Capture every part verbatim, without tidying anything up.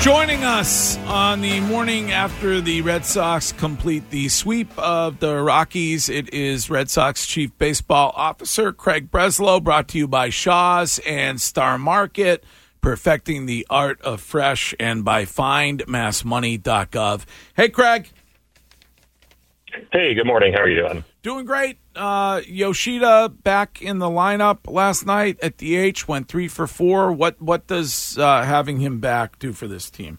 Joining us on the morning after the Red Sox complete the sweep of the Rockies, it is Red Sox Chief Baseball Officer Craig Breslow, brought to you by Shaw's and Star Market, perfecting the art of fresh, and by find mass money dot gov. Hey, Craig. Hey, good morning. How are you doing? Doing great. Uh, Yoshida back in the lineup last night at D H, went three for four. What what does uh, having him back do for this team?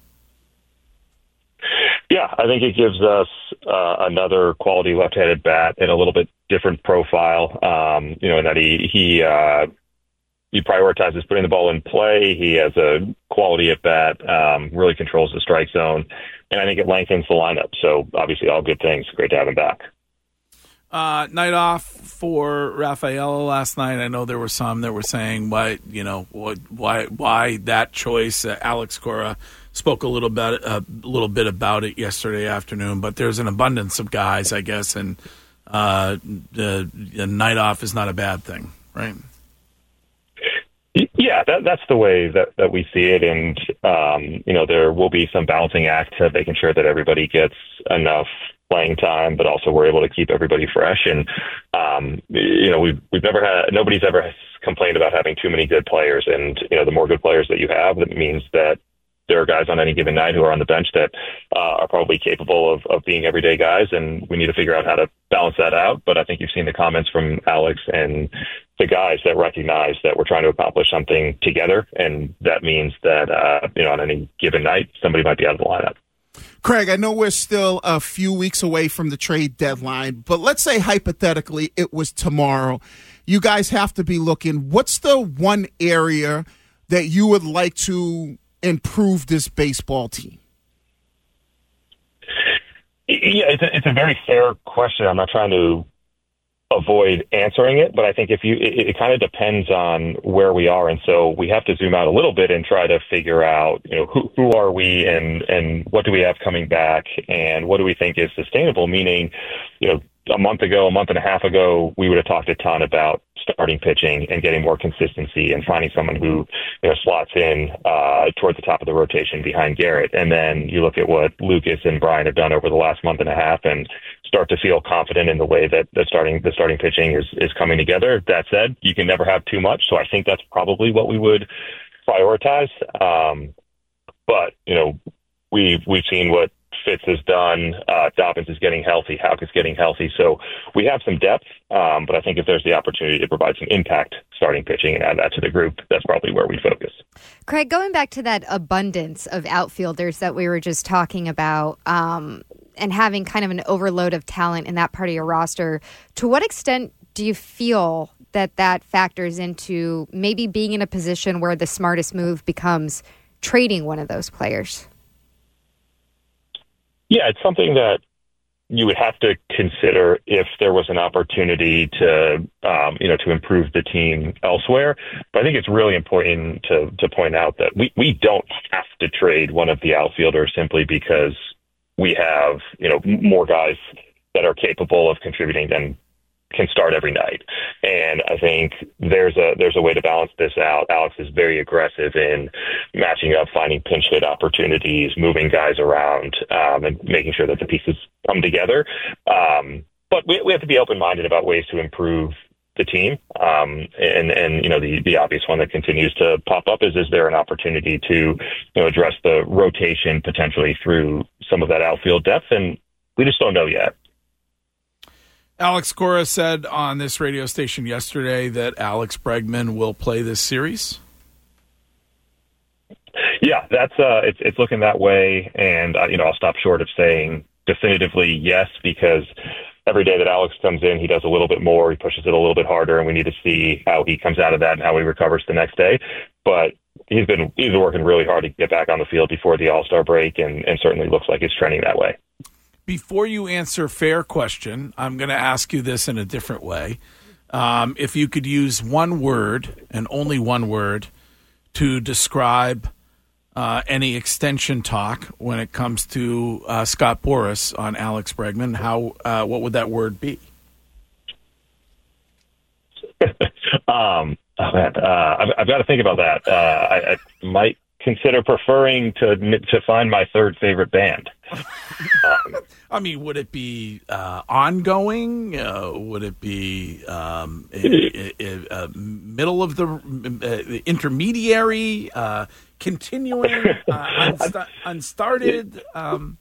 Yeah, I think it gives us uh, another quality left-handed bat and a little bit different profile. Um, you know, in that he he uh, he prioritizes putting the ball in play. He has a quality at bat. Um, really controls the strike zone, and I think it lengthens the lineup. So obviously, all good things. Great to have him back. Uh, night off for Rafaela last night. I know there were some that were saying why, you know, what, why, why that choice. Uh, Alex Cora spoke a little bit, a little bit about it yesterday afternoon. But there's an abundance of guys, I guess, and uh, the, the night off is not a bad thing, right? Yeah, that, that's the way that, that we see it. And, um, you know, there will be some balancing act to making sure that everybody gets enough playing time, but also we're able to keep everybody fresh. And, um, you know, we've, we've never had, nobody's ever complained about having too many good players. And, you know, the more good players that you have, that means that there are guys on any given night who are on the bench that uh, are probably capable of, of being everyday guys. And we need to figure out how to balance that out. But I think you've seen the comments from Alex and the guys that recognize that we're trying to accomplish something together. And that means that, uh, you know, on any given night, somebody might be out of the lineup. Craig, I know we're still a few weeks away from the trade deadline, but let's say hypothetically it was tomorrow. You guys have to be looking. What's the one area that you would like to improve this baseball team? Yeah, it's a, it's a very fair question. I'm not trying to avoid answering it, but I think if you, it, it kind of depends on where we are. And so we have to zoom out a little bit and try to figure out, you know, who, who are we and, and what do we have coming back and what do we think is sustainable? Meaning, you know, a month ago, a month and a half ago, we would have talked a ton about starting pitching and getting more consistency and finding someone who, you know, slots in uh, toward the top of the rotation behind Garrett. And then you look at what Lucas and Brian have done over the last month and a half and start to feel confident in the way that the starting the starting pitching is, is coming together. That said, you can never have too much. So I think that's probably what we would prioritize. Um, but, you know, we've, we've seen what Fitz has done. Uh, Dobbins is getting healthy. Houck is getting healthy. So we have some depth, um, but I think if there's the opportunity to provide some impact starting pitching and add that to the group, that's probably where we focus. Craig, going back to that abundance of outfielders that we were just talking about, um, and having kind of an overload of talent in that part of your roster, to what extent do you feel that that factors into maybe being in a position where the smartest move becomes trading one of those players? Yeah, it's something that you would have to consider if there was an opportunity to, um, you know, to improve the team elsewhere. But I think it's really important to to point out that we, we don't have to trade one of the outfielders simply because we have, you know, more guys that are capable of contributing than can start every night. And I think there's a there's a way to balance this out. Alex is very aggressive in matching up, finding pinch hit opportunities, moving guys around, um, and making sure that the pieces come together. Um, but we, we have to be open-minded about ways to improve the team. Um, and, and, you know, the, the obvious one that continues to pop up is, is there an opportunity to, you know, address the rotation potentially through some of that outfield depth? And we just don't know yet. Alex Cora said on this radio station yesterday that Alex Bregman will play this series. Yeah, that's uh, it's it's looking that way, and uh, you know, I'll stop short of saying definitively yes, because every day that Alex comes in, he does a little bit more, he pushes it a little bit harder, and we need to see how he comes out of that and how he recovers the next day. But he's been he's been working really hard to get back on the field before the All-Star break, and, and certainly looks like it's trending that way. Before you answer fair question, I'm going to ask you this in a different way. Um, if you could use one word, and only one word, to describe uh, any extension talk when it comes to uh, Scott Boras on Alex Bregman, how uh, what would that word be? um, oh man, uh, I've, I've got to think about that. Uh, I, I might consider preferring to to find my third favorite band. Um, I mean, would it be uh, ongoing? Uh, would it be um, a, a, a middle of the uh, intermediary, uh, continuing, uh, unst- unstarted? Um,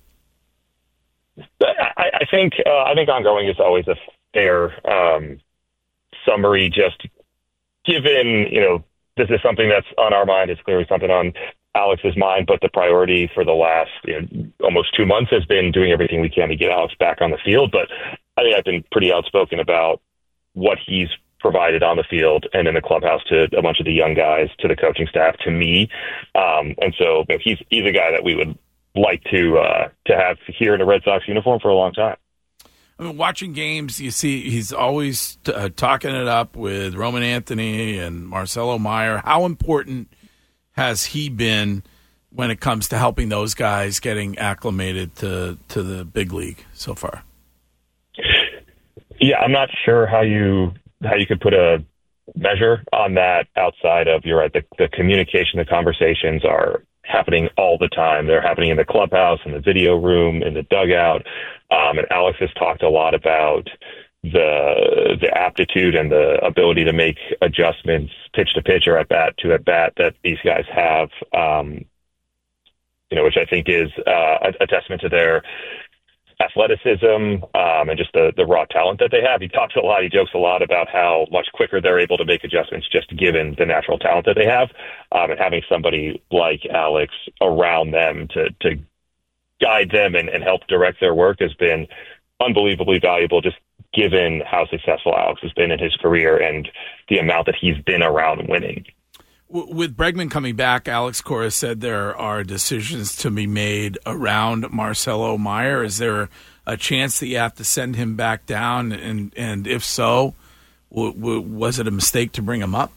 I, I think uh, I think ongoing is always a fair um, summary. Just given, you know, this is something that's on our mind. It's clearly something on Alex's mind, but the priority for the last you know, almost two months has been doing everything we can to get Alex back on the field. But I think I've been pretty outspoken about what he's provided on the field and in the clubhouse to a bunch of the young guys, to the coaching staff, to me. Um, and so you know, he's he's a guy that we would like to uh, to have here in a Red Sox uniform for a long time. I mean, watching games, you see he's always t- uh, talking it up with Roman Anthony and Marcelo Meyer. How important has he been when it comes to helping those guys getting acclimated to, to the big league so far? Yeah, I'm not sure how you how you could put a measure on that outside of, you're right, the, the communication, the conversations are happening all the time. They're happening in the clubhouse, in the video room, in the dugout. Um, and Alex has talked a lot about the the aptitude and the ability to make adjustments pitch to pitch or at bat to at bat that these guys have, um, you know, which I think is uh, a, a testament to their athleticism um, and just the, the raw talent that they have. He talks a lot, he jokes a lot about how much quicker they're able to make adjustments just given the natural talent that they have. Um, and having somebody like Alex around them to, to guide them and, and help direct their work has been unbelievably valuable, just given how successful Alex has been in his career and the amount that he's been around winning. With Bregman coming back, Alex Cora said there are decisions to be made around Marcelo Meyer. Is there a chance that you have to send him back down? And, and if so, w- w- was it a mistake to bring him up?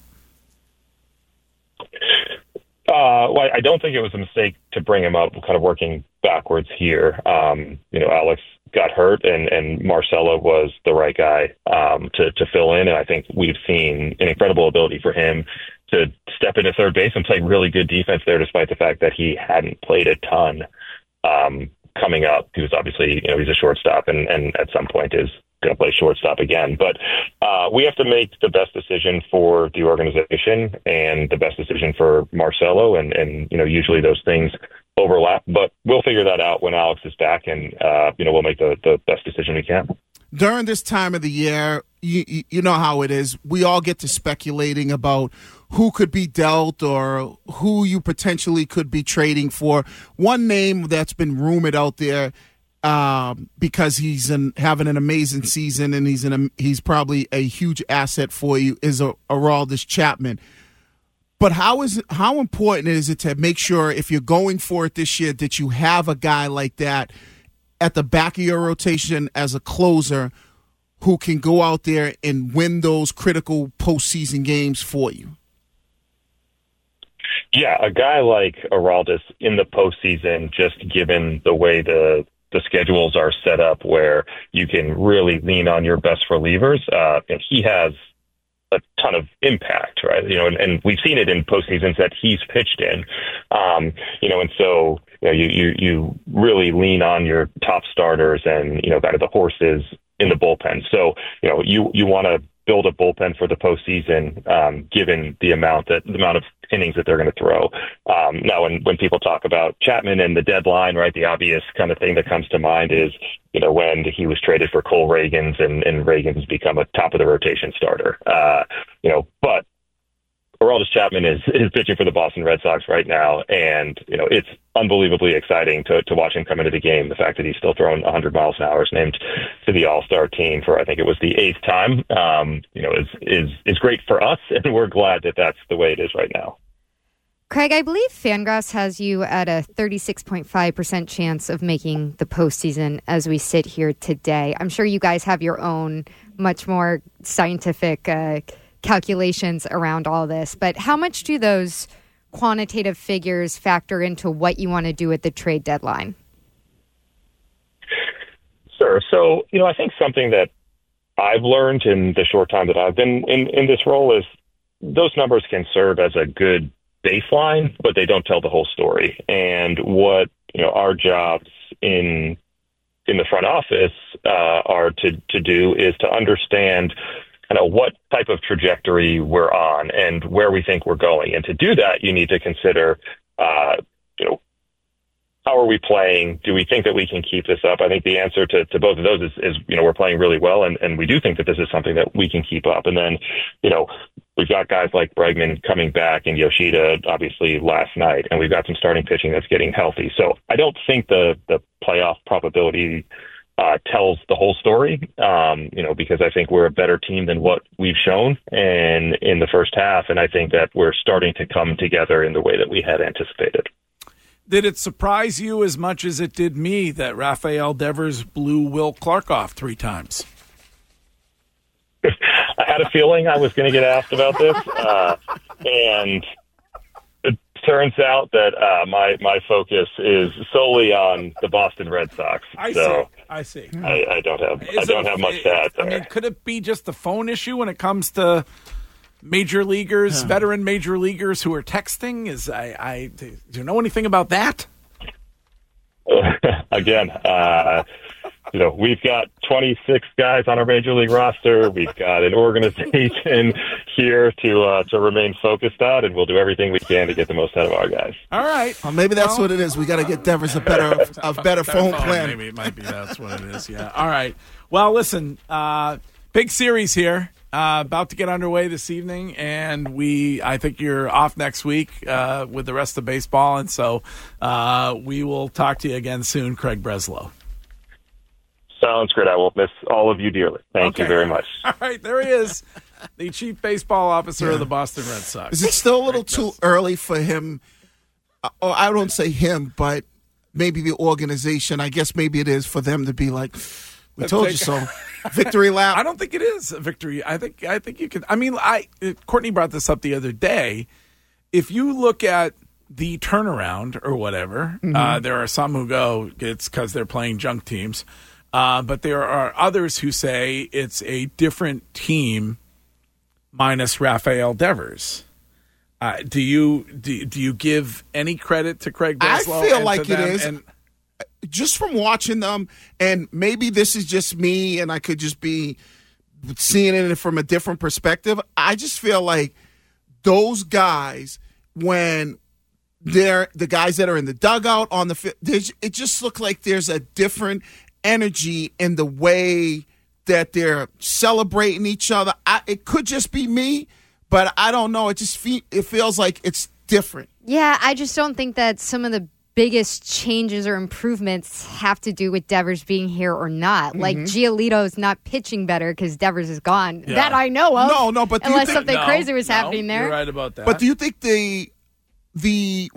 Uh, well, I don't think it was a mistake to bring him up, kind of working backwards here. Um, you know, Alex got hurt and, and Marcelo was the right guy um, to, to fill in. And I think we've seen an incredible ability for him to step into third base and play really good defense there, despite the fact that he hadn't played a ton um, coming up. He was obviously, you know, he's a shortstop and, and at some point is going to play shortstop again. But uh, we have to make the best decision for the organization and the best decision for Marcelo. And, and, you know, usually those things overlap, but we'll figure that out when Alex is back and, uh, you know, we'll make the, the best decision we can. During this time of the year, you, you, you know how it is. We all get to speculating about who could be dealt or who you potentially could be trading for. One name that's been rumored out there um, because he's an, having an amazing season and he's an, he's probably a huge asset for you is a, Aroldis Chapman. But how is how important is it to make sure if you're going for it this year that you have a guy like that at the back of your rotation as a closer who can go out there and win those critical postseason games for you? Yeah, a guy like Aroldis in the postseason, just given the way the the schedules are set up where you can really lean on your best relievers, uh, and he has a ton of impact, right? You know, and, and we've seen it in postseasons that he's pitched in, um, you know, and so, you know, you, you, you really lean on your top starters and, you know, kind of the horses in the bullpen. So, you know, you, you want to build a bullpen for the postseason, um, given the amount that the amount of innings that they're going to throw. Um, now, when, when people talk about Chapman and the deadline, right, the obvious kind of thing that comes to mind is, you know, when he was traded for Cole Reagans and, and Reagans become a top of the rotation starter. Uh, you know, but Aroldis Chapman is, is pitching for the Boston Red Sox right now, and you know it's unbelievably exciting to to watch him come into the game. The fact that he's still throwing one hundred miles an hour, is named to the All-Star team for I think it was the eighth time. Um, you know, is is is great for us, and we're glad that that's the way it is right now. Craig, I believe Fangraphs has you at a thirty-six point five percent chance of making the postseason as we sit here today. I'm sure you guys have your own much more scientific uh, calculations around all this, but how much do those quantitative figures factor into what you want to do at the trade deadline? Sure. So, you know, I think something that I've learned in the short time that I've been in, in this role is those numbers can serve as a good baseline, but they don't tell the whole story. And what, you know, our jobs in in the front office uh, are to, to do is to understand kind of what type of trajectory we're on and where we think we're going. And to do that, you need to consider, uh, you know, how are we playing? Do we think that we can keep this up? I think the answer to, to both of those is, is, you know, we're playing really well, and, and we do think that this is something that we can keep up. And then, you know, we've got guys like Bregman coming back and Yoshida, obviously, last night, and we've got some starting pitching that's getting healthy. So I don't think the, the playoff probability uh, tells the whole story, um, you know, because I think we're a better team than what we've shown in, in the first half, and I think that we're starting to come together in the way that we had anticipated. Did it surprise you as much as it did me that Rafael Devers blew Will Clark off three times? I had a feeling I was going to get asked about this, uh, and it turns out that uh, my my focus is solely on the Boston Red Sox. I so see. I see. I, I don't have Is I don't it, have much to add there. I mean, could it be just a phone issue when it comes to major leaguers, yeah. veteran major leaguers who are texting? Is I, I do you know anything about that? Again, uh, you know, we've got twenty-six guys on our major league roster. We've got an organization here to uh, to remain focused on, and we'll do everything we can to get the most out of our guys. All right. Well, maybe that's well, what it is. We got to get Devers a better a better phone plan. Maybe it might be that's what it is. Yeah. All right. Well, listen, uh, big series here. Uh, about to get underway this evening, and we I think you're off next week uh, with the rest of baseball, and so uh, we will talk to you again soon, Craig Breslow. Sounds great. I will miss all of you dearly. Thank okay. you very much. All right, there he is, the chief baseball officer yeah. of the Boston Red Sox. Is it still a little too early for him, or I don't say him, but maybe the organization, I guess maybe it is for them to be like, we told you so. Victory lap. I don't think it is a victory. I think I think you can. I mean, I Courtney brought this up the other day. If you look at the turnaround or whatever, mm-hmm. uh, there are some who go it's because they're playing junk teams, uh, but there are others who say it's a different team minus Rafael Devers. Uh, do you do, do you give any credit to Craig Breslow? I feel like it is. And, just from watching them, and maybe this is just me and I could just be seeing it from a different perspective, I just feel like those guys, when they're the guys that are in the dugout on the field, it just looks like there's a different energy in the way that they're celebrating each other. I, it could just be me, but I don't know. It just fe- it feels like it's different. Yeah, I just don't think that some of the biggest changes or improvements have to do with Devers being here or not. Mm-hmm. Like Giolito's not pitching better because Devers is gone. Yeah. That I know of. No, no, but unless think, something no, crazy was no, happening there. You're right about that. But do you think the the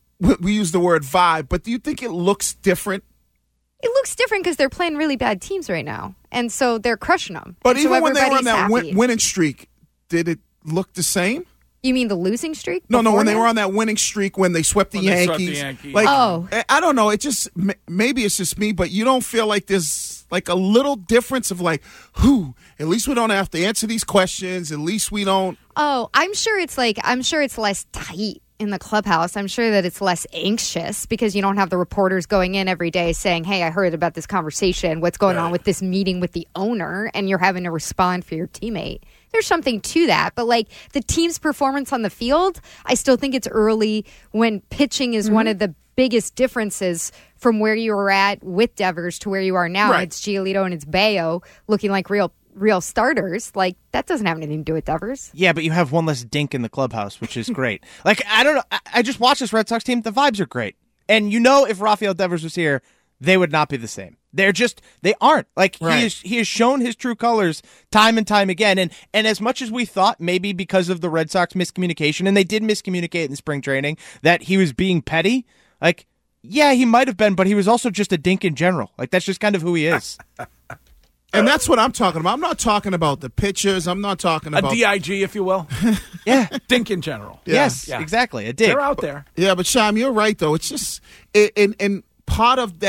we use the word vibe? But do you think it looks different? It looks different because they're playing really bad teams right now, and so they're crushing them. But and even so when they were on that win- happy. winning streak, did it look the same? You mean the losing streak? No, no, when they beforehand? were on that winning streak when they swept the, When they Yankees. swept the Yankees. Like, Oh. I don't know. It just, maybe it's just me, but you don't feel like there's like a little difference of like, who, at least we don't have to answer these questions. At least we don't. Oh, I'm sure it's like, I'm sure it's less tight in the clubhouse. I'm sure that it's less anxious because you don't have the reporters going in every day saying, hey, I heard about this conversation. What's going Right. on with this meeting with the owner? And you're having to respond for your teammate. There's something to that. But like the team's performance on the field, I still think it's early when pitching is mm-hmm. one of the biggest differences from where you were at with Devers to where you are now. Right. It's Giolito and it's Bayo looking like real real starters. Like that doesn't have anything to do with Devers. Yeah, but you have one less dink in the clubhouse, which is great. Like, I don't know. I, I just watched this Red Sox team. The vibes are great. And you know if Rafael Devers was here, they would not be the same. They're just, they aren't. Like, right. he, is, he has shown his true colors time and time again. And and as much as we thought, maybe because of the Red Sox miscommunication, and they did miscommunicate in spring training, that he was being petty, like, yeah, he might have been, but he was also just a dink in general. Like, that's just kind of who he is. And that's what I'm talking about. I'm not talking about the pitchers. I'm not talking about a D I G, if you will. Yeah. Dink in general. Yeah. Yes, Yeah. exactly. A dink. They're out there. Yeah, but Sham, you're right though. It's just it, and and part of that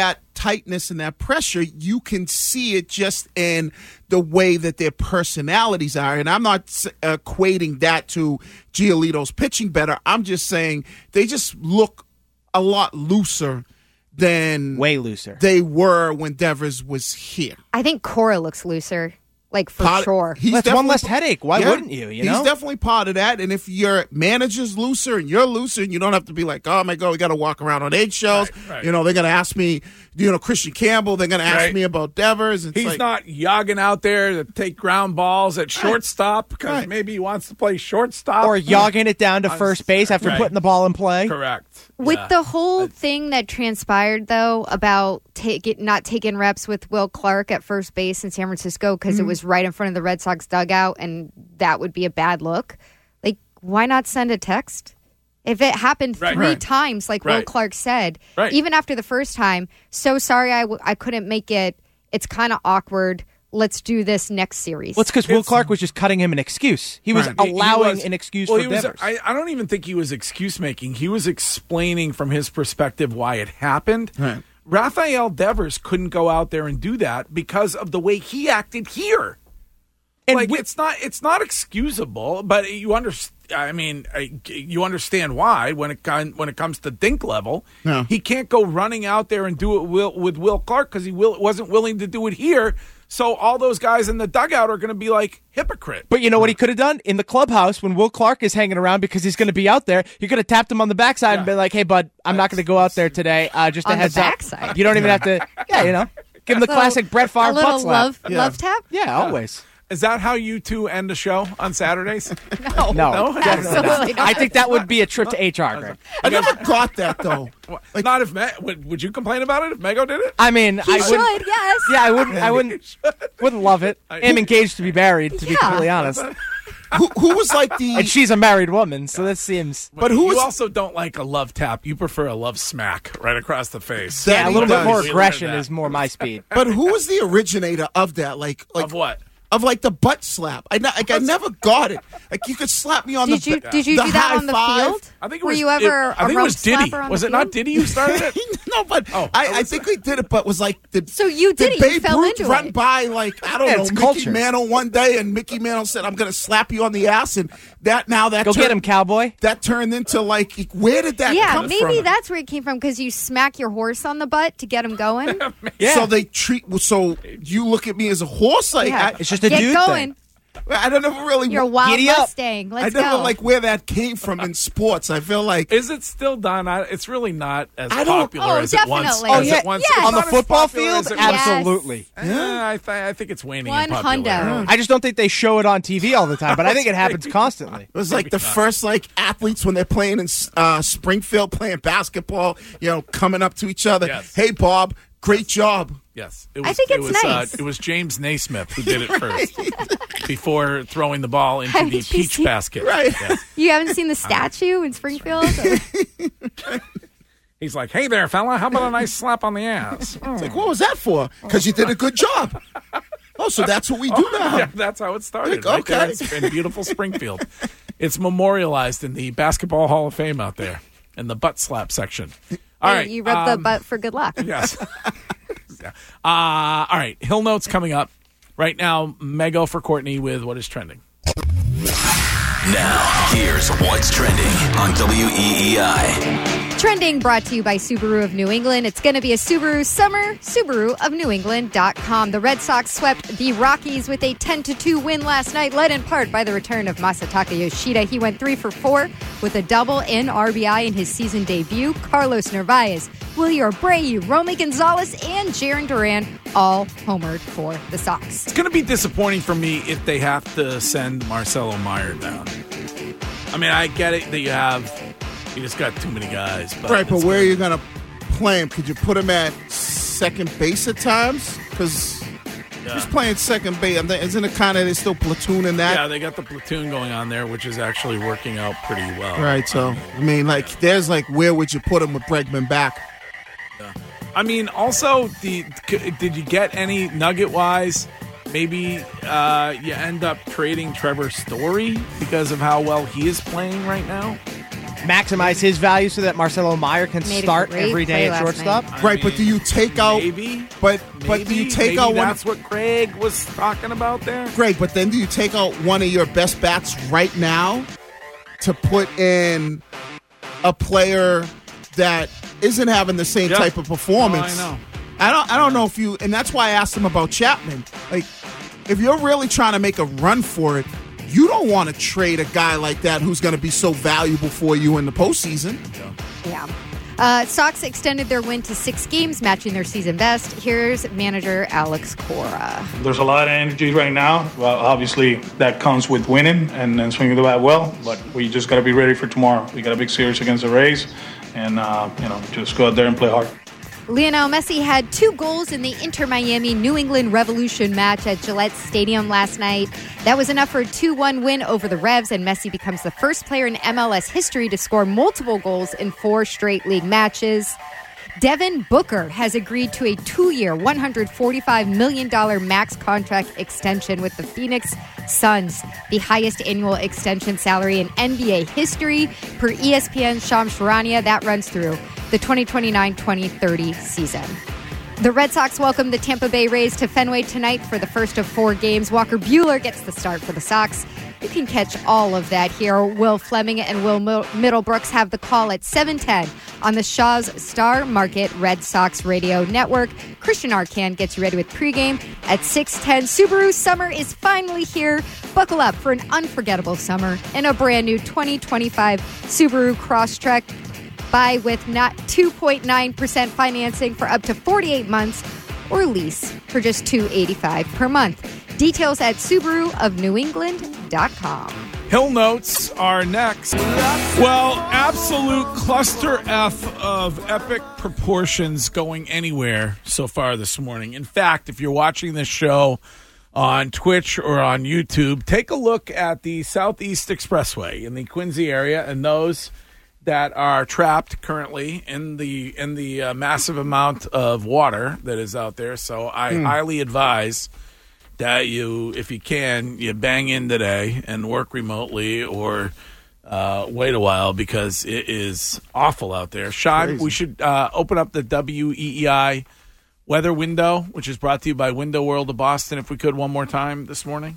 tightness and that pressure, you can see it just in the way that their personalities are. And I'm not uh, equating that to Giolito's pitching better. I'm just saying they just look a lot looser than Way looser. they were when Devers was here. I think Cora looks looser, like for Part- sure. he's That's one definitely- less headache. Why Yeah, wouldn't you? You know, he's definitely part of that. And if your manager's looser and you're looser, and you don't have to be like, oh my God, we got to walk around on eggshells. Right, right. You know, they're going to ask me, you know, Christian Campbell. They're going to ask Right. me about Devers. It's He's like, not yogging out there to take ground balls at shortstop because Right. maybe he wants to play shortstop. or yogging it down to first base after Right. putting the ball in play. Correct. With Yeah. the whole thing that transpired, though, about take it, not taking reps with Will Clark at first base in San Francisco because Mm-hmm. it was right in front of the Red Sox dugout, and that would be a bad look. Like, why not send a text? If it happened Right. three Right. times, like Will Right. Clark said, Right. even after the first time, so sorry I, w- I couldn't make it. It's kind of awkward. Let's do this next series. Well, it's because Will It's- Clark was just cutting him an excuse. He was Right. He- he allowing was- an excuse well, for he was, Devers. I, I don't even think he was excuse making. He was explaining from his perspective why it happened. Right. Rafael Devers couldn't go out there and do that because of the way he acted here. And like we- it's not it's not excusable, but you understand. I mean, I- you understand why when it con- when it comes to Dink level, No. he can't go running out there and do it will, with Will Clark because he will, wasn't willing to do it here. So all those guys in the dugout are going to be like hypocrite. But you know what he could have done? In the clubhouse, when Will Clark is hanging around because he's going to be out there, he could have tapped him on the backside and Yeah. been like, hey, bud, I'm not going to go out there today. Uh, just a On the heads up. backside? You don't even have to, yeah, you know, give him the Little- classic Brett Favre a little butt slap. love, Yeah. love tap? Yeah, always. Is that how you two end the show on Saturdays? No, No, No? definitely not. absolutely not. I think that would be a trip to H R, Greg. I never got that, though. Like- Not if Me- would, would you complain about it if Mego did it? I mean, He I should, wouldn't. yes. Yeah, I wouldn't. I wouldn't. Wouldn't love it. I'm engaged to be married, to be Yeah. completely honest. who, who was like And the. she's a married woman, so that seems. But who you was. also don't like a love tap. You prefer a love smack right across the face. That Yeah, a he little bit does. more We learned aggression that. is more my speed. But who was the originator of that? Like, like Of what? Of like the butt slap. I, ne- like, I never got it. Like you could slap me on Did the you did you the do that high on the five. field? I think it Were was, you ever it- a I think it rope was Diddy. slapper on Was the it not field? Diddy who started it? No, but Oh, I, oh, I was think it? we did it. But was like did So you did did it. You Babe fell Ruth into run it. by like I don't Yeah, know it's Mickey culture. Mantle one day, and Mickey Mantle said, "I'm going to slap you on the ass," and that now that Go turned, get him, cowboy. That turned into like where did that Yeah, come maybe from? that's where it came from because you smack your horse on the butt to get him going. Yeah. So they treat. So you look at me as a horse, like Yeah. I, It's just a Get dude going. thing. I don't ever really. You're a wild Giddy up. Mustang. I Let's never go. like where that came from in sports. I feel like Is it still done? I, it's really not as I don't- popular Oh, as it once. definitely. Oh, as yeah. it once. Yes. It's On the not as football popular field, as it Yes. was. absolutely. Eh, I, th- I think it's waning One in popularity. hundo. I just don't think they show it on T V all the time, but I think it happens constantly. it was like the first like athletes when they're playing in uh, Springfield playing basketball. You know, coming up to each other. Yes. Hey, Bob, great job. Yes, it I was, think it it's was, nice. Uh, it was James Naismith who did it first before throwing the ball into Haven't the you peach seen- basket. Right. Yes. You haven't seen the statue in Springfield? He's like, "Hey there, fella, how about a nice slap on the ass?" It's like, what was that for? Because you did a good job. Oh, so that's what we do now. Yeah, that's how it started. Like, Right okay. there in, in beautiful Springfield. It's memorialized in the Basketball Hall of Fame out there in the butt slap section. All Hey, right, you rub the um, butt for good luck. Yes. Yeah. Uh, all right. Hill Notes coming up. Right now, Mego for Courtney with what is trending. Now, here's what's trending on W E E I. Trending brought to you by Subaru of New England. It's going to be a Subaru summer. Subaru of New England dot com. The Red Sox swept the Rockies with a ten to two win last night, led in part by the return of Masataka Yoshida. He went three for four with a double and R B I in his season debut. Carlos Narvaez, Willie Abreu, Romy Gonzalez, and Jarren Duran all homered for the Sox. It's going to be disappointing for me if they have to send Marcelo Meyer down. I mean, I get it that you have, you just got too many guys. But Right, but it's where are gonna- you going to play him? Could you put him at second base at times? Because he's playing second base. I think- Isn't it kind of, they're still platooning that? Yeah, they got the platoon going on there, which is actually working out pretty well. Right, so, I mean, like, there's like, where would you put him with Bregman back? I mean, also, the c- did you get any nugget-wise? Maybe uh, you end up trading Trevor Story because of how well he is playing right now. maximize his value so that Marcelo Meyer can Made a start great every day play at last shortstop. I Right, but mean, do you take out maybe? But but Maybe, do you take maybe out one? that's what Craig was talking about there. Great, but then do you take out one of your best bats right now to put in a player that isn't having the same Yeah. type of performance? Oh, I know. I don't I don't know if you, and that's why I asked him about Chapman. Like, if you're really trying to make a run for it, you don't want to trade a guy like that who's going to be so valuable for you in the postseason. Yeah. Uh, Sox extended their win to six games, matching their season best. Here's manager Alex Cora. There's a lot of energy right now. Well, obviously, that comes with winning and, and swinging the bat well, but we just got to be ready for tomorrow. We got a big series against the Rays, and, uh, you know, just go out there and play hard. Lionel Messi had two goals in the Inter-Miami New England Revolution match at Gillette Stadium last night. That was enough for a two one win over the Revs, and Messi becomes the first player in M L S history to score multiple goals in four straight league matches. Devin Booker has agreed to a two-year, one hundred forty-five million dollars max contract extension with the Phoenix Suns, the highest annual extension salary in N B A history. Per E S P N's Shams Charania, that runs through the twenty twenty-nine twenty thirty season. The Red Sox welcome the Tampa Bay Rays to Fenway tonight for the first of four games. Walker Buehler gets the start for the Sox. You can catch all of that here. Will Fleming and Will Middlebrooks have the call at seven ten on the Shaw's Star Market Red Sox Radio Network. Christian Arcand gets you ready with pregame at six ten. Subaru summer is finally here. Buckle up for an unforgettable summer in a brand new twenty twenty-five Subaru Crosstrek. Buy with not two point nine percent financing for up to forty-eight months or lease for just two hundred eighty-five dollars per month. Details at Subaru of New England dot com. Hill Notes are next. Well, absolute cluster F of epic proportions going anywhere so far this morning. In fact, if you're watching this show on Twitch or on YouTube, take a look at the Southeast Expressway in the Quincy area and those that are trapped currently in the in the uh, massive amount of water that is out there. So I mm. highly advise that you, if you can, you bang in today and work remotely or uh, wait a while because it is awful out there. Sean, we should uh, open up the W E E I weather window, which is brought to you by Window World of Boston, if we could one more time this morning.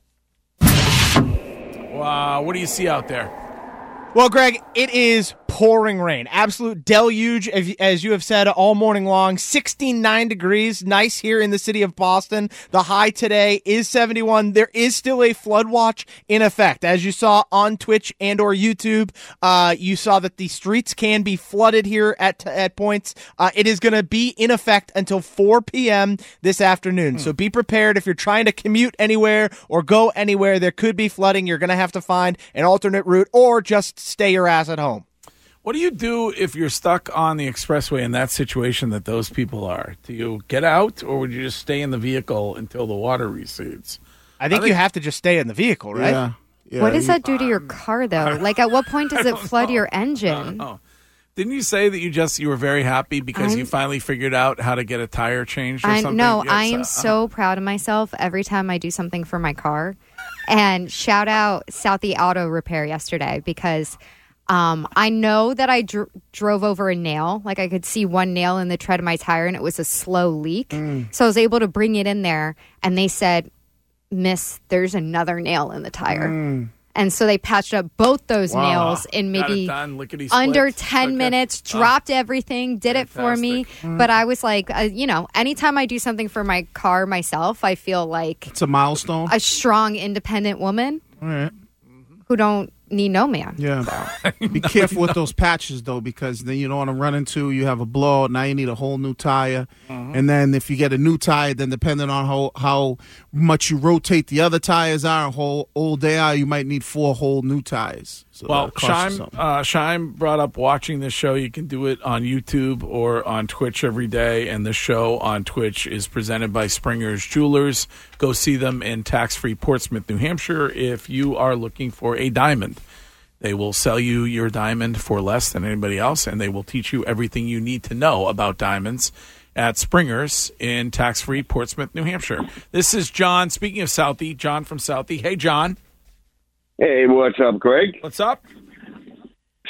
Wow, what do you see out there? Well, Greg, it is pouring rain. Absolute deluge, as you have said, all morning long. sixty-nine degrees, nice here in the city of Boston. The high today is seventy-one. There is still a flood watch in effect. As you saw on Twitch and or YouTube, uh, you saw that the streets can be flooded here at at points. Uh, it is going to be in effect until four p.m. this afternoon. Hmm. So be prepared if you're trying to commute anywhere or go anywhere. There could be flooding. You're going to have to find an alternate route or just stay your ass at home. What do you do if you're stuck on the expressway in that situation that those people are? Do you get out, or would you just stay in the vehicle until the water recedes? I think, I think you have to just stay in the vehicle, right? Yeah. yeah what does you, that do to your car, though? Like, at what point does it flood know. your engine? Oh, didn't you say that you just you were very happy because I'm, you finally figured out how to get a tire changed or I, something? No, yes, I am uh, so proud of myself every time I do something for my car. And shout out Southie Auto Repair yesterday because um, I know that I dr- drove over a nail. Like I could see one nail in the tread of my tire and it was a slow leak. Mm. So I was able to bring it in there and they said, Miss, there's another nail in the tire. Mm. And so they patched up both those wow. nails in maybe under ten okay. minutes, dropped oh. everything, did Fantastic. It for me. Mm. But I was like, uh, you know, anytime I do something for my car myself, I feel like it's a milestone. A strong, independent woman All right. who don't need no man. Yeah. Be careful with those patches, though, because then you don't want to run into, you have a blowout, now you need a whole new tire. Mm-hmm. And then if you get a new tire, then depending on how, how much you rotate the other tires are, how old they are, you might need four whole new tires. So well, Shime, uh, Shime brought up watching this show. You can do it on YouTube or on Twitch every day. And the show on Twitch is presented by Springer's Jewelers. Go see them in tax-free Portsmouth, New Hampshire if you are looking for a diamond. They will sell you your diamond for less than anybody else, and they will teach you everything you need to know about diamonds at Springer's in tax-free Portsmouth, New Hampshire. This is John. Speaking of Southie, John from Southie. Hey, John. Hey, what's up, Greg? What's up?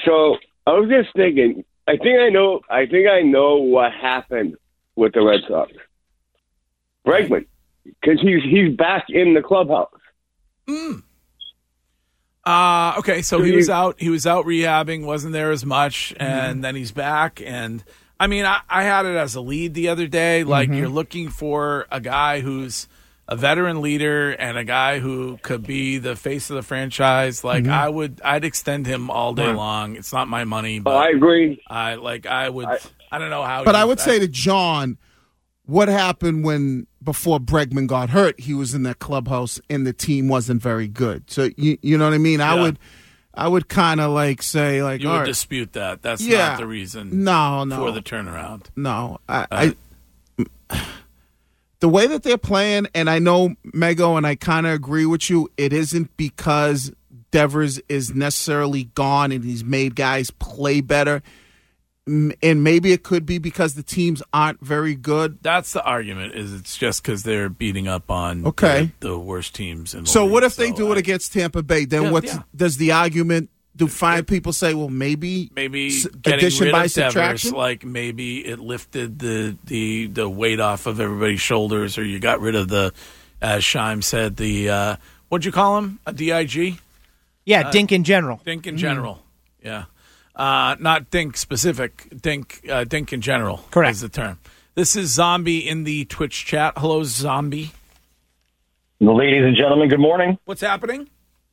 So I was just thinking. I think I know. I think I know what happened with the Red Sox. Bregman, because he's he's back in the clubhouse. Mm. Uh, okay, so he was out. He was out rehabbing, wasn't there as much, and mm-hmm. then he's back. And I mean, I, I had it as a lead the other day. Like mm-hmm. you're looking for a guy who's a veteran leader and a guy who could be the face of the franchise. Like mm-hmm. I would, I'd extend him all day long. It's not my money, but oh, I agree. I like. I would. I, I don't know how. But I would say to John, what happened when before Bregman got hurt? He was in that clubhouse and the team wasn't very good. So you, you know what I mean? Yeah. I would, I would kind of like say like you all would right. dispute that. That's yeah. not the reason. No, no. For the turnaround. No, I. Uh, I the way that they're playing, and I know, Mego, and I kind of agree with you, it isn't because Devers is necessarily gone and he's made guys play better. And maybe it could be because the teams aren't very good. That's the argument, is it's just because they're beating up on okay. the, the worst teams. In the so league. what if they so do I, it against Tampa Bay? Then yeah, what's yeah. does the argument... Do five people say, well, maybe maybe getting addition rid by of subtraction? Devers, like maybe it lifted the, the the weight off of everybody's shoulders, or you got rid of the, as Scheim said, the uh, what'd you call him? A D I G? Yeah, uh, Dink in general. Dink in general. Mm-hmm. Yeah, uh, not Dink specific. Dink uh, Dink in general. Correct is the term. This is Zombie in the Twitch chat. Hello, Zombie. Ladies and gentlemen, good morning. What's happening?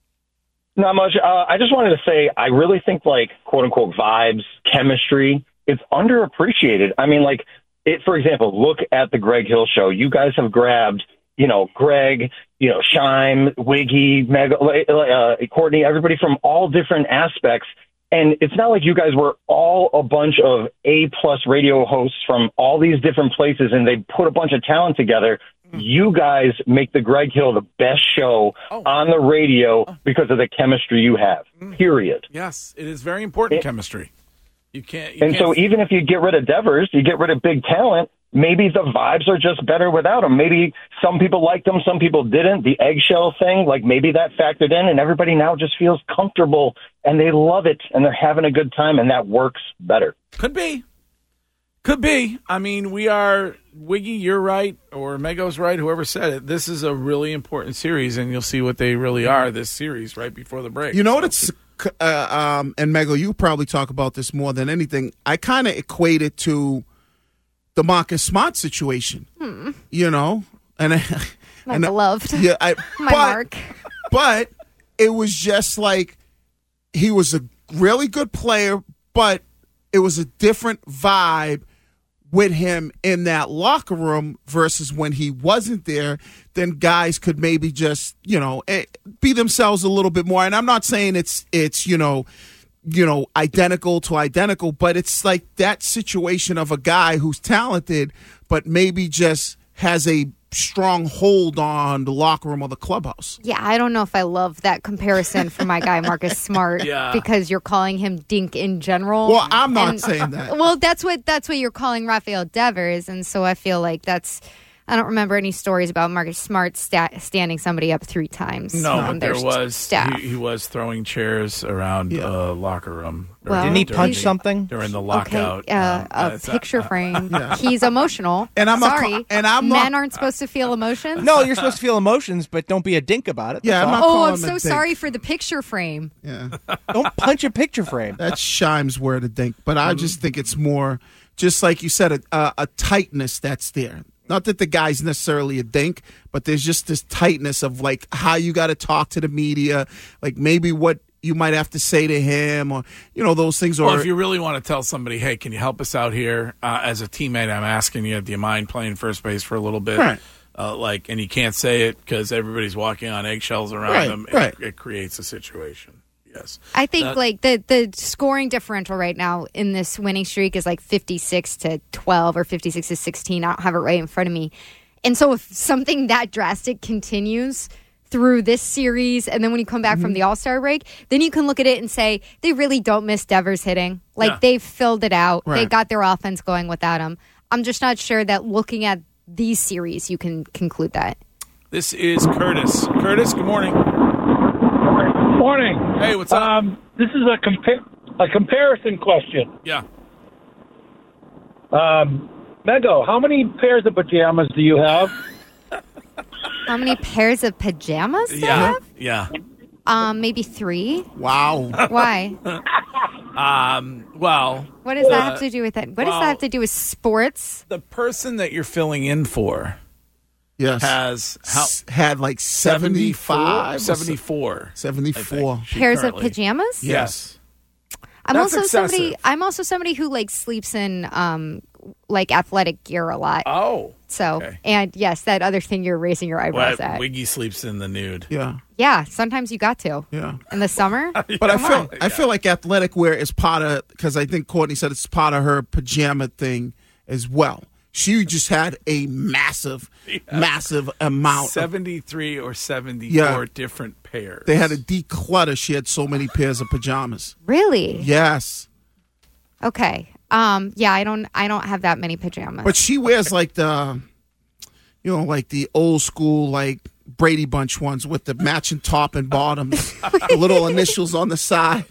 Not much. Uh, I just wanted to say, I really think, like, quote unquote, vibes, chemistry, it's underappreciated. I mean, like, it, for example, look at the Greg Hill show. You guys have grabbed, you know, Greg, you know, Scheim, Wiggy, Meg, uh, Courtney, everybody from all different aspects. And it's not like you guys were all a bunch of A-plus radio hosts from all these different places, and they put a bunch of talent together. You guys make the Greg Hill the best show oh. on the radio oh. because of the chemistry you have, period. Yes, it is very important, it, chemistry. You can't. You and can't... so even if you get rid of Devers, you get rid of big talent, maybe the vibes are just better without him. Maybe some people liked him, some people didn't. The eggshell thing, like maybe that factored in, and everybody now just feels comfortable, and they love it, and they're having a good time, and that works better. Could be. Could be. I mean, we are, Wiggy, you're right, or Mego's right, whoever said it. This is a really important series, and you'll see what they really are this series right before the break. You know so. what it's, uh, um, and Mego, you probably talk about this more than anything. I kind of equate it to the Marcus Smart situation, hmm. you know? and I, My and beloved. Yeah, I, My but, Mark. But it was just like he was a really good player, but it was a different vibe with him in that locker room versus when he wasn't there. Then guys could maybe just, you know, be themselves a little bit more. And I'm not saying it's, it's, you know, you know, identical to identical, but it's like that situation of a guy who's talented, but maybe just has a strong hold on the locker room or the clubhouse. Yeah, I don't know if I love that comparison for my guy Marcus Smart yeah. because you're calling him Dink in general. Well, I'm not and, saying that. Well, that's what that's what you're calling Rafael Devers, and so I feel like that's. I don't remember any stories about Marcus Smart sta- standing somebody up three times. No, um, but there was staff. he, he was throwing chairs around yeah. a uh, locker room. Well, Didn't he punch he, something during the lockout? Okay, uh, um, a picture uh, frame. Yeah. He's emotional. And I'm sorry. A, and I'm Men not, aren't supposed to feel emotions. No, you're supposed to feel emotions, but don't be a dink about it. Yeah, I'm not Oh, calling I'm him a so dink. sorry for the picture frame. Yeah. Don't punch a picture frame. That's Scheim's word, a dink. But I just think it's more, just like you said, a, a, a tightness that's there. Not that the guy's necessarily a dink, but there's just this tightness of like how you got to talk to the media, like maybe what you might have to say to him, or you know those things. Or well, if you really want to tell somebody, hey, can you help us out here uh, as a teammate? I'm asking you, do you mind playing first base for a little bit? Right. Uh, like, and you can't say it because everybody's walking on eggshells around right, them. Right. It, it creates a situation. Yes. I think that, like the the scoring differential right now in this winning streak is like fifty-six to twelve or fifty-six to sixteen. I don't have it right in front of me. And so if something that drastic continues through this series, and then when you come back mm-hmm. from the All-Star break, then you can look at it and say, they really don't miss Devers hitting. Like, yeah. they've filled it out. Right. They got their offense going without him. I'm just not sure that looking at these series, you can conclude that. This is Curtis. Curtis, good morning. Morning. Hey, what's up? Um, this is a compare. a comparison question. Yeah. Um, Mego, how many pairs of pajamas do you have? How many pairs of pajamas do you Yeah. have? Yeah. Um, maybe three. Wow. Why? Um, well, What does that uh, have to do with it? What does well- that have to do with sports? the person that you're filling in for Yes. has how S- had like seventy-five, or seventy-four. seventy-four. I think. She Pairs currently- of pajamas? Yes. I'm That's also somebody. excessive. I'm also somebody who like sleeps in um like athletic gear a lot. Oh. So okay. and yes, that other thing you're raising your eyebrows Well, at. Wiggy sleeps in the nude. Yeah. Yeah, sometimes you got to Yeah. in the summer. But I Come feel on. I feel like athletic wear is part of, because I think Courtney said it's part of her pajama thing as well. She just had a massive, massive amount. Of, seventy-three or seventy-four Yeah. different pairs. they had to declutter. She had so many pairs of pajamas. Really? Yes. Okay. Um. Yeah. I don't. I don't have that many pajamas. But she wears like the, you know, like the old school, like Brady Bunch ones with the matching top and bottoms, the little initials on the side.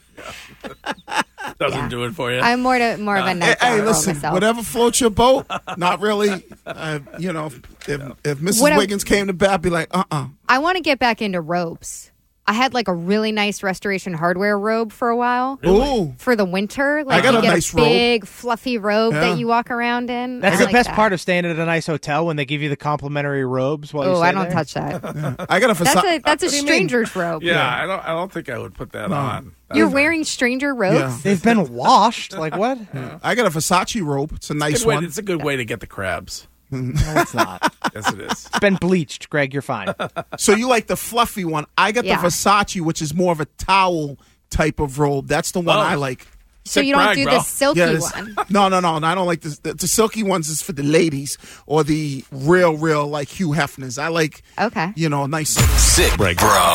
Doesn't Yeah. do it for you. I'm more to more of a Hey, night hey, girl listen, myself. whatever floats your boat, not really. Uh, you know, if if Missus What I- Wiggins came to bat, I'd be like, uh uh I want to get back into robes. I had like a really nice Restoration Hardware robe for a while. Ooh. For the winter, like got you a get nice a robe. big fluffy robe Yeah. that you walk around in. That's I the like best that. part of staying at a nice hotel when they give you the complimentary robes while you Oh, stay I don't there. touch that. I got a That's facade. a that's a stranger's robe. yeah, I don't. I don't think I would put that on. You're wearing stranger robes. Yeah. They've been washed. Like what? I got a Versace robe. It's a It's, nice a good way, one. it's a good way to get the crabs. No, it's not. Yes, it is. It's been bleached, Greg. You're fine. So you like the fluffy one. I got Yeah. the Versace, which is more of a towel type of robe. That's the one Oh. I like. So Sick you don't brag, do bro. the silky Yeah, this- one. no, no, no, no. I don't like this. The, the silky ones is for the ladies or the real, real like Hugh Hefners. I like, Okay. you know, nice. Sick, bro.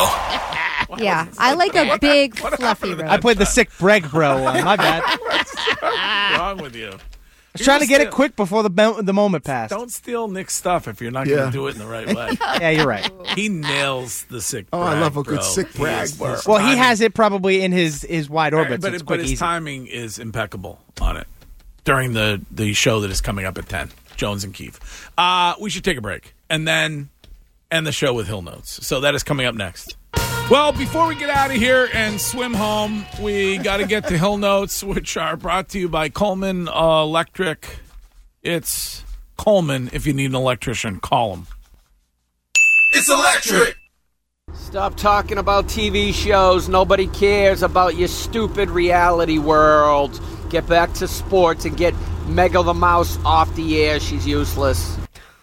Yeah, I like a big fluffy robe. I played the sick Breg bro one. My bad. What's wrong with you? I was trying to get it quick before the mo- the moment passed. Don't steal Nick's stuff if you're not Yeah. going to do it in the right way. Yeah, you're right. He nails the sick. Oh, I brag, love a good bro. sick He brag, is- bro. his Well, he timing- has it probably in his his wide orbit. but, so it's it- quick but his easy. timing is impeccable on it during the the show that is coming up at ten. Jones and Keefe. Uh, we should take a break and then end the show with Hill Notes. So that is coming up next. Well, before we get out of here and swim home, we got to get to Hill Notes, which are brought to you by Coleman uh, Electric. It's Coleman. If you need an electrician, call him. It's electric. Stop talking about T V shows. Nobody cares about your stupid reality world. Get back to sports and get Mega the Mouse off the air. She's useless.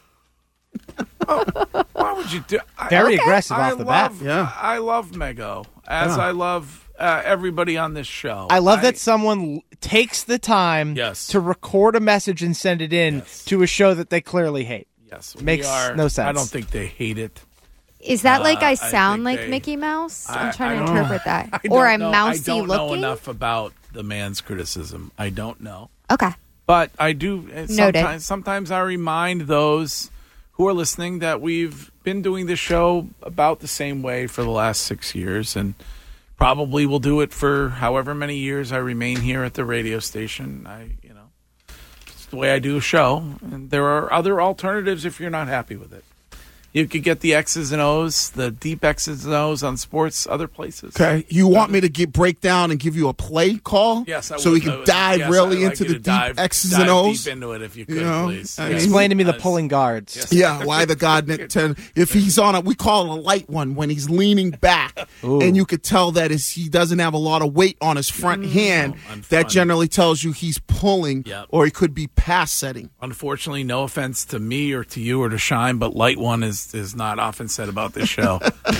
Why would you do? I, Very aggressive I off the love, bat. Yeah. I love Mego, as I love uh, everybody on this show. I love that someone l- takes the time Yes. to record a message and send it in Yes. to a show that they clearly hate. Yes, we Makes are- no sense. I don't think they hate it. Is that like Uh, I I sound think like they- Mickey Mouse? I- I'm trying I to don't- interpret that. I Or don't I'm know- mousy I don't looking. know enough about the man's criticism. I don't know. Okay. But I do. uh, Noted. Sometimes, sometimes I remind those who are listening that we've been doing this show about the same way for the last six years, and probably will do it for however many years I remain here at the radio station. I, you know, it's the way I do a show, and there are other alternatives if you're not happy with it. You could get the X's and O's, the deep X's and O's on sports, other places. Okay, you want me to get break down and give you a play call? Yes, I so would. we I can would- dive yes, really I'd like into you the to deep dive, X's dive and O's. deep into it if you could, You know, please. I Yes. mean- Explain to me the Yes. pulling guards. Yes. Yeah, why the God Nick ten? If he's on a, we call it a light one when he's leaning back, and you could tell that is he doesn't have a lot of weight on his front hand. I'm That funny. generally tells you he's pulling, Yep. or he could be pass setting. Unfortunately, no offense to me or to you or to Shine, but light one is is not often said about this show.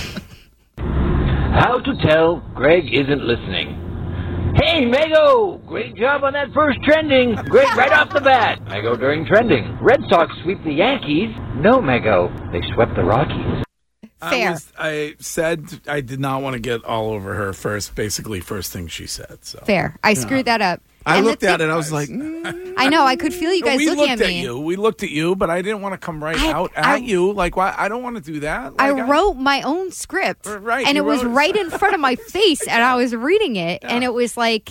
How to tell Greg isn't listening. Hey, Mego! Great job on that first trending. Great right off the bat. Mego during trending. Red Sox sweep the Yankees. No, Mego. They swept the Rockies. Fair. I, was, I said I did not want to get all over her first, basically first thing she said. So Fair. I screwed that up. I And the looked at thing- it. I was like, mm. I know. I could feel you guys we looking looked at at, me. you. We looked at you, but I didn't want to come right I- out at I- you. Like, why? I don't want to do that. I Like, wrote my own script, Right, and you it was wrote it. right in front of my face, and I was reading it, and it was like,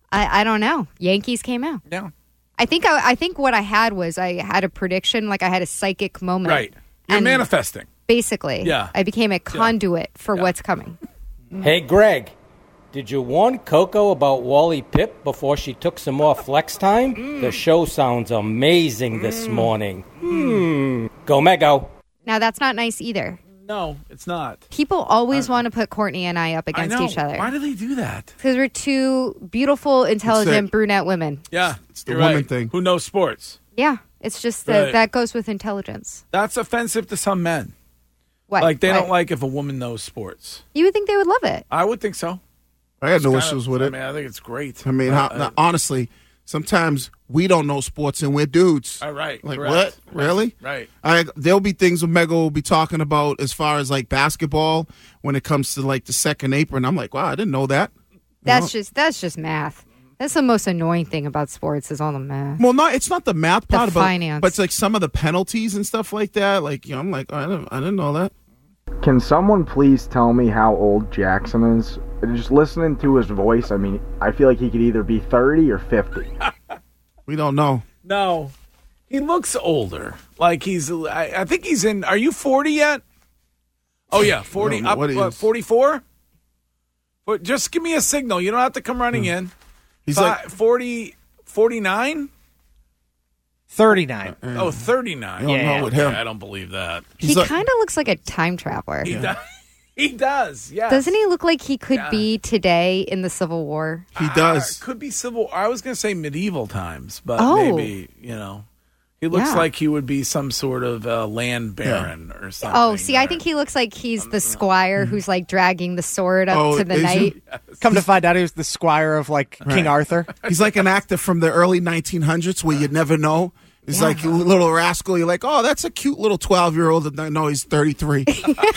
I, I don't know. Yankees came out. Yeah. I think I, I think what I had was I had a prediction, like I had a psychic moment. Right. You're and manifesting. Basically. Yeah. I became a conduit yeah. for yeah. what's coming. Hey, Greg, did you warn Coco about Wally Pipp before she took some more flex time? Mm. The show sounds amazing this mm. morning. Mm. Go Mego. Now, that's not nice either. No, it's not. People always uh, want to put Courtney and I up against I know. each other. Why do they do that? Because we're two beautiful, intelligent, brunette women. Yeah, it's the You're woman right. thing. Who knows sports? Yeah, it's just that right. that goes with intelligence. That's offensive to some men. What? Like, they what? don't like if a woman knows sports. You would think they would love it. I would think so. I had It's no kinda, issues with I it. mean, I think it's great. I mean, uh, how, uh, now, honestly, sometimes we don't know sports and we're dudes. All right. Like, correct. what? Really? Right. I, there'll be things that Mego will be talking about as far as, like, basketball when it comes to, like, the second apron. I'm like, wow, I didn't know that. You That's know? just that's just math. That's the most annoying thing about sports is all the math. Well, no, it's not the math part, the but, finance. but it's like some of the penalties and stuff like that. Like, you know, I'm like, I didn't, I didn't know that. Can someone please tell me how old Jackson is? Just listening to his voice, I mean, I feel like he could either be thirty or fifty. We don't know. No. He looks older. Like he's, I, I think he's in, are you forty yet? Oh, yeah, forty, up, what, forty-four? But just give me a signal. You don't have to come running hmm. in. He's Five, like forty, forty-nine? thirty-nine. Oh, thirty-nine. You don't yeah, know with okay, him. I don't believe that. He like, kind of looks like a time traveler. He, does, he does, yes. Doesn't he look like he could yeah. be today in the Civil War? He does. Uh, could be Civil I was going to say medieval times, but oh. maybe, you know. He looks yeah. like he would be some sort of uh, land baron yeah. or something. Oh, see, or, I think he looks like he's the squire mm-hmm. who's like dragging the sword up oh, to the knight. Yes. Come to find out, he was the squire of like right. King Arthur. He's like an actor from the early nineteen hundreds where you never know. He's yeah. like a little rascal. You're like, oh, that's a cute little twelve-year-old. No, he's thirty-three.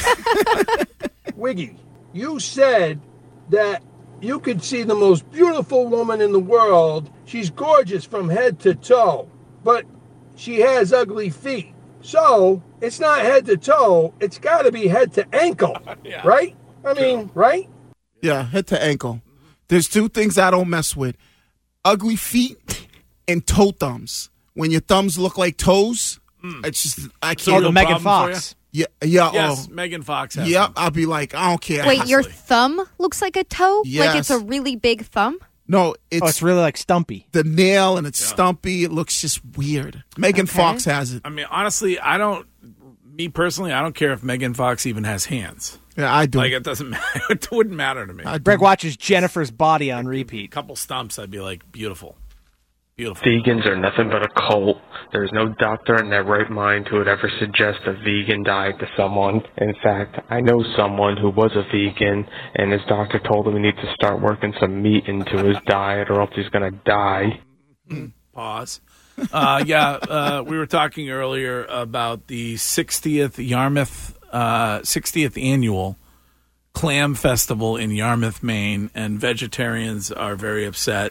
Wiggy, you said that you could see the most beautiful woman in the world. She's gorgeous from head to toe, but she has ugly feet. So it's not head to toe. It's got to be head to ankle, yeah. right? I mean, right? Yeah, head to ankle. There's two things I don't mess with. Ugly feet and toe thumbs. When your thumbs look like toes, mm. it's just, I can't. Oh, the Megan Fox. Yeah, yeah. Yes, oh. Megan Fox has Yeah, them. I'll be like, I don't care. Wait, your thumb looks like a toe? Yes. Like it's a really big thumb? No, it's, oh, it's really like stumpy. The nail and it's Yeah. stumpy. It looks just weird. Megan Okay. Fox has it. I mean, honestly, I don't, me personally, I don't care if Megan Fox even has hands. Yeah, I do. Like, it doesn't matter. It wouldn't matter to me. I A do. Greg watches Jennifer's Body on repeat. couple stumps, I'd be like, beautiful. Beautiful. Vegans are nothing but a cult. There's no doctor in their right mind who would ever suggest a vegan diet to someone. In fact, I know someone who was a vegan, and his doctor told him he needs to start working some meat into his diet or else he's going to die. Pause. Uh, yeah, uh, we were talking earlier about the sixtieth Yarmouth, uh, sixtieth annual Clam Festival in Yarmouth, Maine, and vegetarians are very upset.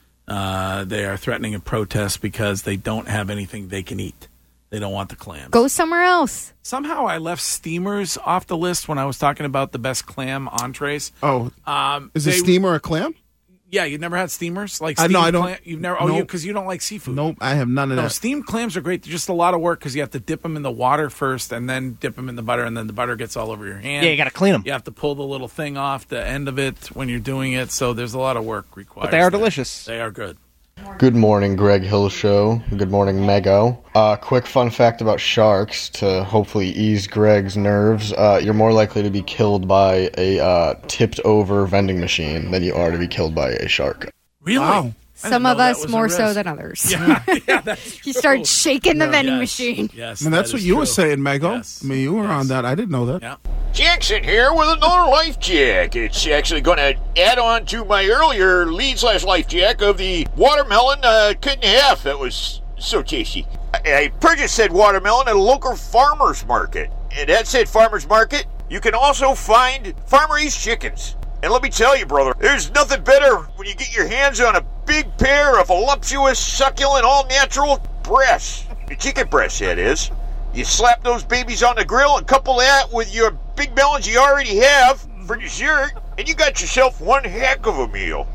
Uh, they are threatening a protest because they don't have anything they can eat. They don't want the clams. Go somewhere else. Somehow I left steamers off the list when I was talking about the best clam entrees. Oh, um, is they, a steamer a clam? Yeah, you've never had steamers? Like I steamed know, I don't. Clam? You've never, oh, nope. you because you don't like seafood. Nope, I have none of No, that. steamed clams are great. They're just a lot of work because you have to dip them in the water first and then dip them in the butter, and then the butter gets all over your hand. Yeah, you got to clean them. You have to pull the little thing off the end of it when you're doing it, so there's a lot of work required. But they are there. delicious. They are good. Good morning, Greg Hill Show. Good morning, Mego. Uh, quick fun fact about sharks to hopefully ease Greg's nerves. Uh, you're more likely to be killed by a uh, tipped-over vending machine than you are to be killed by a shark. Really? Wow. Some of us more so than others. Yeah, yeah that's true. You start shaking the Yeah. vending Yes. machine. Yes, I mean, that's that what is you true. were saying, Mego. Yes. I mean, you were Yes. on that. I didn't know that. Yeah. Jackson here with another life jack. It's actually going to add on to my earlier lead slash life jack of the watermelon uh, cut in half. That was so tasty. I, I purchased said watermelon at a local farmer's market. And at said farmer's market, you can also find farmer-raised chickens. And let me tell you, brother, there's nothing better when you get your hands on a big pair of voluptuous, succulent, all-natural breasts. Chicken breasts, that is. You slap those babies on the grill and couple that with your big melons you already have for dessert, and you got yourself one heck of a meal.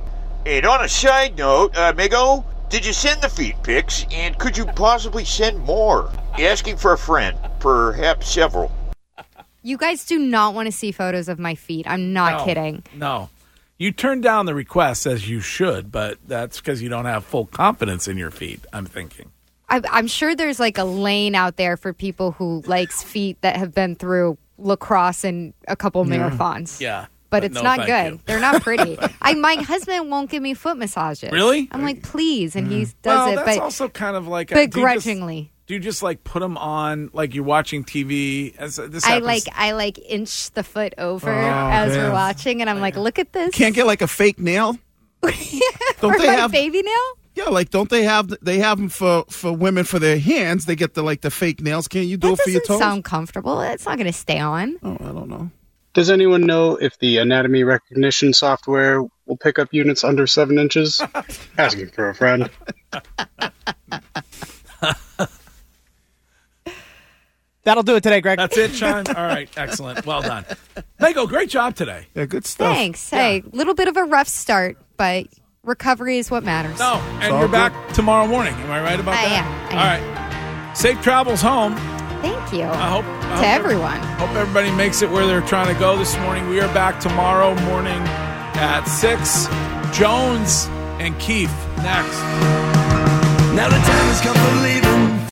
And on a side note, uh, Mego, did you send the feet pics, and could you possibly send more? Asking for a friend, perhaps several. You guys do not want to see photos of my feet. I'm not No, kidding. No. You turned down the request as you should, but that's because you don't have full confidence in your feet, I'm thinking. I, I'm sure there's like a lane out there for people who likes feet that have been through lacrosse and a couple Yeah. marathons. Yeah. But, But it's no, not thank good. you. They're not pretty. I my husband won't give me foot massages. Really? I'm like, please, and he does Well, it, that's but also kind of like... but do you just- grudgingly. Do you just like put them on like you're watching T V? As this I happens- like I like inch the foot over Oh, as man. we're watching, and I'm like, look at this. Can't get like a fake nail? or Don't they my have baby nail? Yeah, like don't they have they have them for for women for their hands? They get the like the fake nails. Can't you do That it for your doesn't toes? sound comfortable. It's not going to stay on. Oh, I don't know. Does anyone know if the anatomy recognition software will pick up units under seven inches? Asking for a friend. That'll do it today, Greg. That's it, Sean? All right, excellent. Well done. Mego, great job today. Yeah, good Thanks. Hey, a little bit of a rough start, but recovery is what matters. No, and you're back tomorrow morning. Am I right about I that? am, I All right. Safe travels home. Thank you. I hope I to hope everyone. Hope everybody makes it where they're trying to go this morning. We are back tomorrow morning at six. Jones and Keefe next. Now the time has come for leaving.